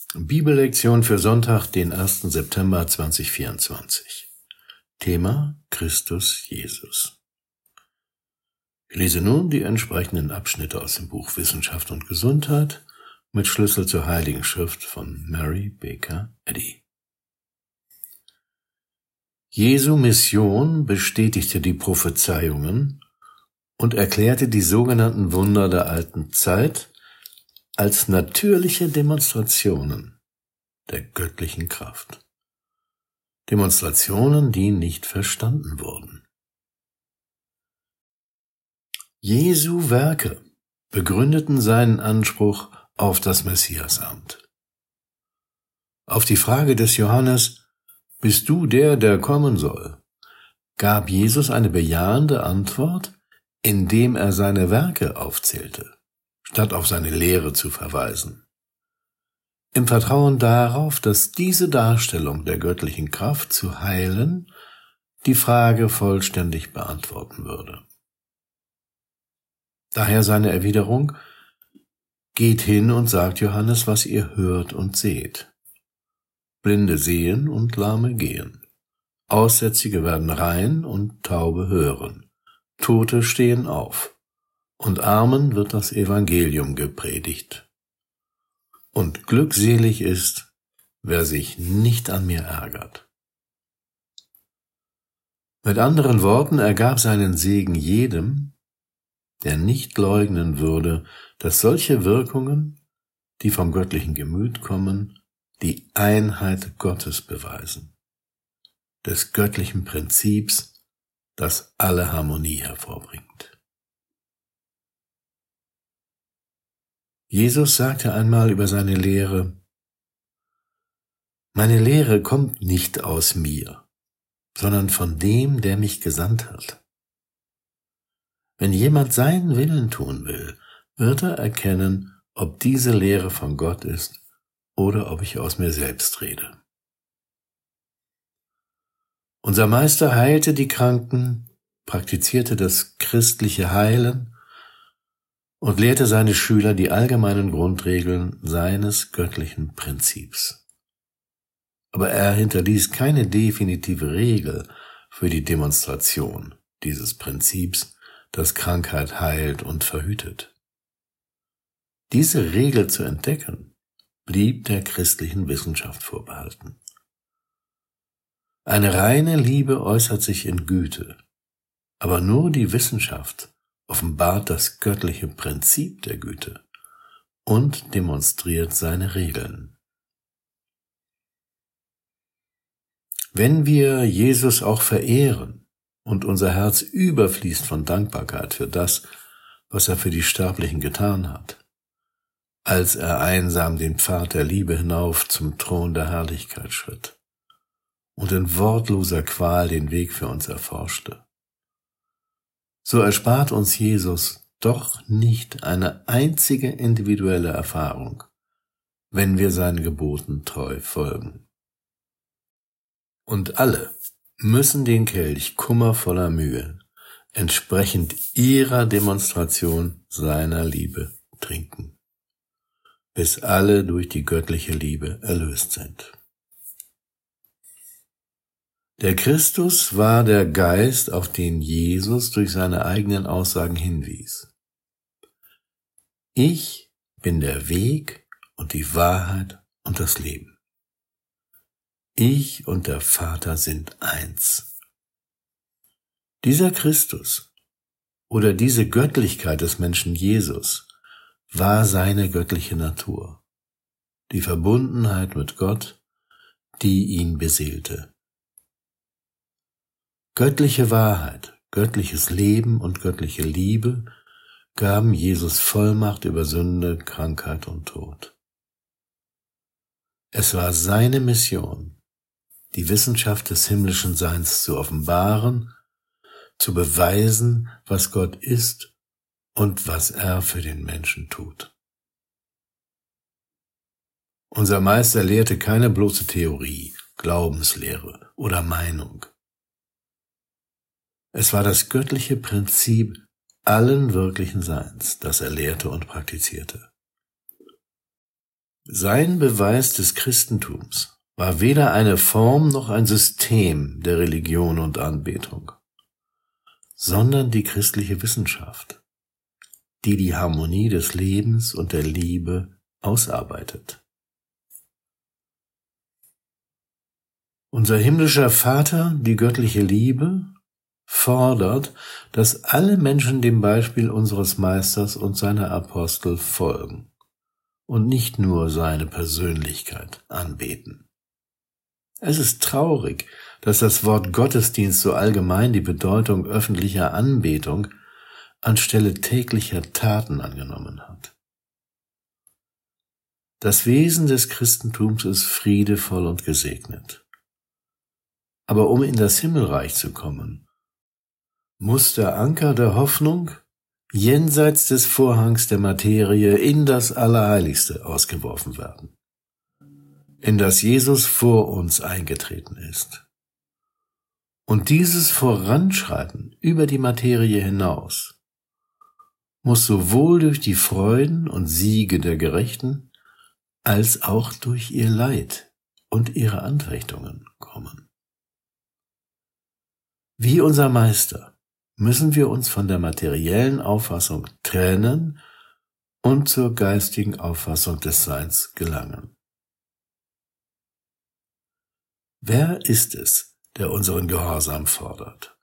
Bibellektion für Sonntag, den 1. September 2024. Thema Christus Jesus. Ich lese nun die entsprechenden Abschnitte aus dem Buch Wissenschaft und Gesundheit mit Schlüssel zur Heiligen Schrift von Mary Baker Eddy. Jesu Mission bestätigte die Prophezeiungen und erklärte die sogenannten Wunder der alten Zeit als natürliche Demonstrationen der göttlichen Kraft. Demonstrationen, die nicht verstanden wurden. Jesu Werke begründeten seinen Anspruch auf das Messiasamt. Auf die Frage des Johannes, bist du der kommen soll, gab Jesus eine bejahende Antwort, indem er seine Werke aufzählte, statt auf seine Lehre zu verweisen. Im Vertrauen darauf, dass diese Darstellung der göttlichen Kraft zu heilen die Frage vollständig beantworten würde. Daher seine Erwiderung: Geht hin und sagt Johannes, was ihr hört und seht. Blinde sehen und Lahme gehen. Aussätzige werden rein und Taube hören. Tote stehen auf. Und Armen wird das Evangelium gepredigt. Und glückselig ist, wer sich nicht an mir ärgert. Mit anderen Worten, er gab seinen Segen jedem, der nicht leugnen würde, dass solche Wirkungen, die vom göttlichen Gemüt kommen, die Einheit Gottes beweisen, des göttlichen Prinzips, das alle Harmonie hervorbringt. Jesus sagte einmal über seine Lehre: Meine Lehre kommt nicht aus mir, sondern von dem, der mich gesandt hat. Wenn jemand seinen Willen tun will, wird er erkennen, ob diese Lehre von Gott ist oder ob ich aus mir selbst rede. Unser Meister heilte die Kranken, praktizierte das christliche Heilen und lehrte seine Schüler die allgemeinen Grundregeln seines göttlichen Prinzips. Aber er hinterließ keine definitive Regel für die Demonstration dieses Prinzips, das Krankheit heilt und verhütet. Diese Regel zu entdecken, blieb der christlichen Wissenschaft vorbehalten. Eine reine Liebe äußert sich in Güte, aber nur die Wissenschaft offenbart das göttliche Prinzip der Güte und demonstriert seine Regeln. Wenn wir Jesus auch verehren und unser Herz überfließt von Dankbarkeit für das, was er für die Sterblichen getan hat, als er einsam den Pfad der Liebe hinauf zum Thron der Herrlichkeit schritt und in wortloser Qual den Weg für uns erforschte, so erspart uns Jesus doch nicht eine einzige individuelle Erfahrung, wenn wir seinen Geboten treu folgen. Und alle müssen den Kelch kummervoller Mühe entsprechend ihrer Demonstration seiner Liebe trinken, bis alle durch die göttliche Liebe erlöst sind. Der Christus war der Geist, auf den Jesus durch seine eigenen Aussagen hinwies. Ich bin der Weg und die Wahrheit und das Leben. Ich und der Vater sind eins. Dieser Christus oder diese Göttlichkeit des Menschen Jesus war seine göttliche Natur, die Verbundenheit mit Gott, die ihn beseelte. Göttliche Wahrheit, göttliches Leben und göttliche Liebe gaben Jesus Vollmacht über Sünde, Krankheit und Tod. Es war seine Mission, die Wissenschaft des himmlischen Seins zu offenbaren, zu beweisen, was Gott ist und was er für den Menschen tut. Unser Meister lehrte keine bloße Theorie, Glaubenslehre oder Meinung. Es war das göttliche Prinzip allen wirklichen Seins, das er lehrte und praktizierte. Sein Beweis des Christentums war weder eine Form noch ein System der Religion und Anbetung, sondern die christliche Wissenschaft, die die Harmonie des Lebens und der Liebe ausarbeitet. Unser himmlischer Vater, die göttliche Liebe, fordert, dass alle Menschen dem Beispiel unseres Meisters und seiner Apostel folgen und nicht nur seine Persönlichkeit anbeten. Es ist traurig, dass das Wort Gottesdienst so allgemein die Bedeutung öffentlicher Anbetung anstelle täglicher Taten angenommen hat. Das Wesen des Christentums ist friedevoll und gesegnet. Aber um in das Himmelreich zu kommen, muss der Anker der Hoffnung jenseits des Vorhangs der Materie in das Allerheiligste ausgeworfen werden, in das Jesus vor uns eingetreten ist. Und dieses Voranschreiten über die Materie hinaus muss sowohl durch die Freuden und Siege der Gerechten als auch durch ihr Leid und ihre Anfechtungen kommen. Wie unser Meister müssen wir uns von der materiellen Auffassung trennen und zur geistigen Auffassung des Seins gelangen. Wer ist es, der unseren Gehorsam fordert?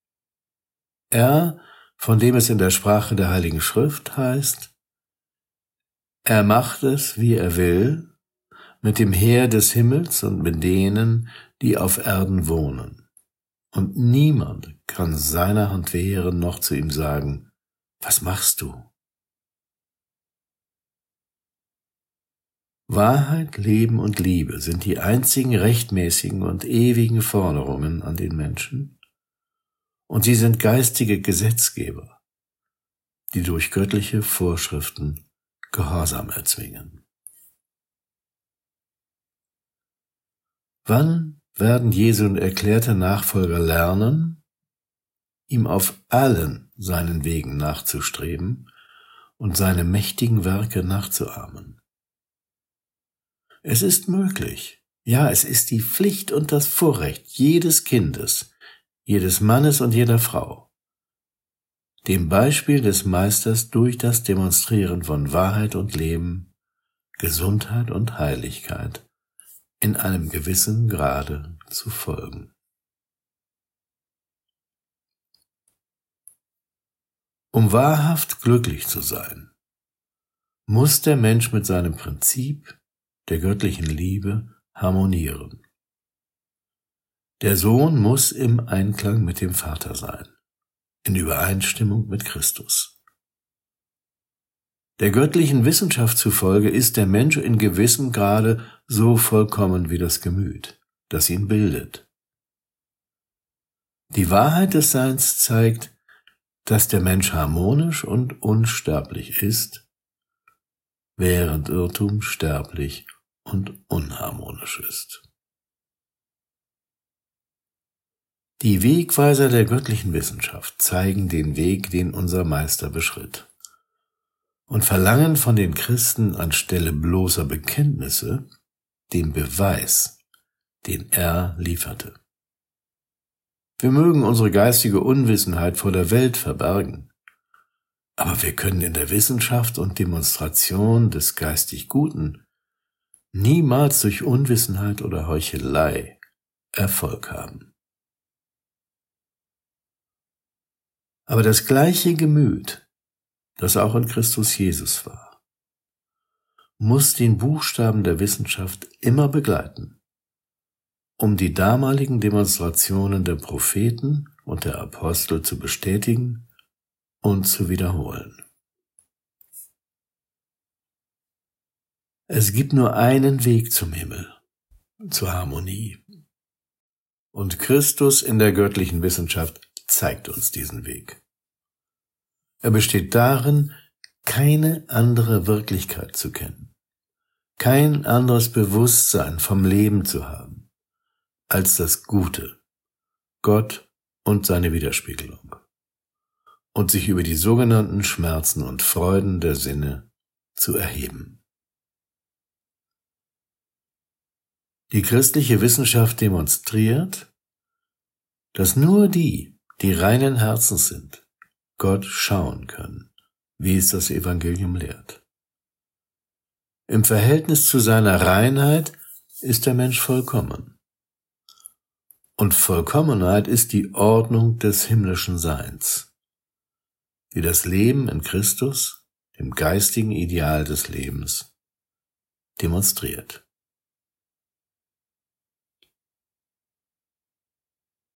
Er, von dem es in der Sprache der Heiligen Schrift heißt, er macht es, wie er will, mit dem Heer des Himmels und mit denen, die auf Erden wohnen. Und niemand kann seiner Hand wehren noch zu ihm sagen, was machst du? Wahrheit, Leben und Liebe sind die einzigen rechtmäßigen und ewigen Forderungen an den Menschen, und sie sind geistige Gesetzgeber, die durch göttliche Vorschriften Gehorsam erzwingen. Wann werden Jesu erklärte Nachfolger lernen, ihm auf allen seinen Wegen nachzustreben und seine mächtigen Werke nachzuahmen? Es ist möglich, ja, es ist die Pflicht und das Vorrecht jedes Kindes, jedes Mannes und jeder Frau, dem Beispiel des Meisters durch das Demonstrieren von Wahrheit und Leben, Gesundheit und Heiligkeit in einem gewissen Grade zu folgen. Um wahrhaft glücklich zu sein, muss der Mensch mit seinem Prinzip der göttlichen Liebe harmonieren. Der Sohn muss im Einklang mit dem Vater sein, in Übereinstimmung mit Christus. Der göttlichen Wissenschaft zufolge ist der Mensch in gewissem Grade so vollkommen wie das Gemüt, das ihn bildet. Die Wahrheit des Seins zeigt, dass der Mensch harmonisch und unsterblich ist, während Irrtum sterblich und unharmonisch ist. Die Wegweiser der göttlichen Wissenschaft zeigen den Weg, den unser Meister beschritt, und verlangen von den Christen anstelle bloßer Bekenntnisse den Beweis, den er lieferte. Wir mögen unsere geistige Unwissenheit vor der Welt verbergen, aber wir können in der Wissenschaft und Demonstration des geistig Guten niemals durch Unwissenheit oder Heuchelei Erfolg haben. Aber das gleiche Gemüt, das auch in Christus Jesus war, muss den Buchstaben der Wissenschaft immer begleiten, um die damaligen Demonstrationen der Propheten und der Apostel zu bestätigen und zu wiederholen. Es gibt nur einen Weg zum Himmel, zur Harmonie. Und Christus in der göttlichen Wissenschaft zeigt uns diesen Weg. Er besteht darin, keine andere Wirklichkeit zu kennen, kein anderes Bewusstsein vom Leben zu haben, als das Gute, Gott und seine Widerspiegelung, und sich über die sogenannten Schmerzen und Freuden der Sinne zu erheben. Die christliche Wissenschaft demonstriert, dass nur die reinen Herzens sind, Gott schauen können, wie es das Evangelium lehrt. Im Verhältnis zu seiner Reinheit ist der Mensch vollkommen. Und Vollkommenheit ist die Ordnung des himmlischen Seins, die das Leben in Christus, dem geistigen Ideal des Lebens, demonstriert.